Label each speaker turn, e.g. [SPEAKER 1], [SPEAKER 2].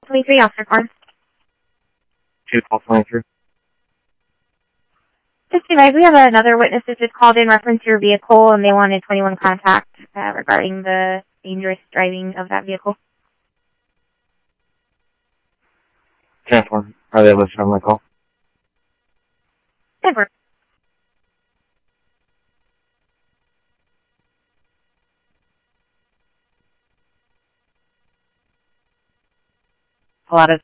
[SPEAKER 1] 23, Officer Farm.
[SPEAKER 2] 2-12-23.
[SPEAKER 1] Just advise, we have another witness that just called in reference to your vehicle, and they wanted 21 contact regarding the dangerous driving of that vehicle.
[SPEAKER 2] 10-4. Are they listed on my call?
[SPEAKER 1] 10-4.
[SPEAKER 3] Pilatus